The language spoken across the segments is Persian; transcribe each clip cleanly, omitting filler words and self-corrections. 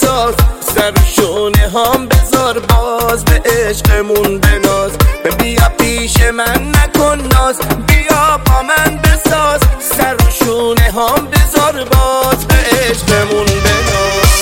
بساز، سر شونه هام بذار باز، به عشقمون بناز. بیا پیش من نکن ناز، بیا با من بساز، سر شونه هام بذار باز، به عشقمون بناز.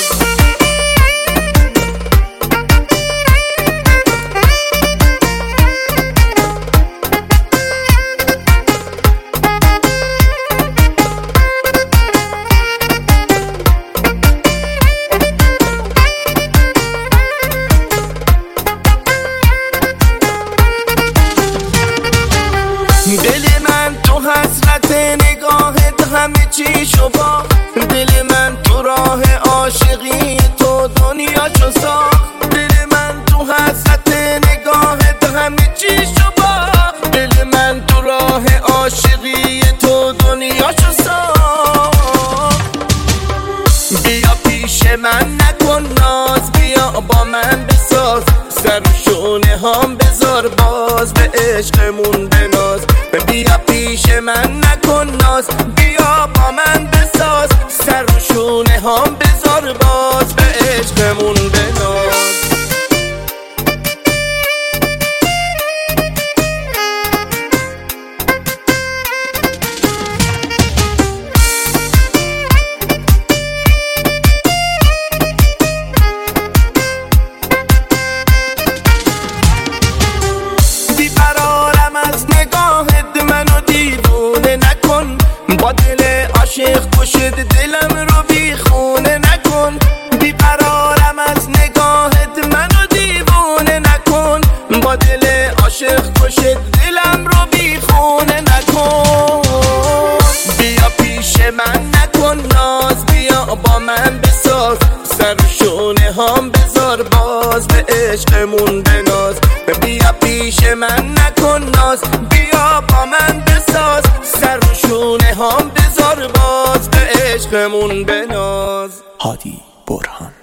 دل من تو حسرت نگاهت همه چی شبا، دل من تو راه عاشقی تو دنیا چو ساخت. دل من تو حسرت نگاهت همه چی شبا، دل من تو راه عاشقی تو دنیا چو ساخت. بیا پیش من نکن ناز، بیا با من بساز، سر شونه هام بذار باز، به عشقمون بناز. بیا پیش من نکن ناز، بیا با من بساز، سر شونه هام بذار باز، به عشقمون بناز. با دل عاشق کشد دلم رو بی خونه نکن، بیقرارم از نگاهت منو دیوونه نکن. با دل عاشق کشد دلم رو بی خونه نکن. بیا پیش من نکن ناز، بیا با من بساز، سر شونه هام بذار باز، به عشقمون بناز. بیا پیش من نکن ناز، بیا با من بساز، سر شونه هام بذار باز، به عشقمون بناز. هادی برهان.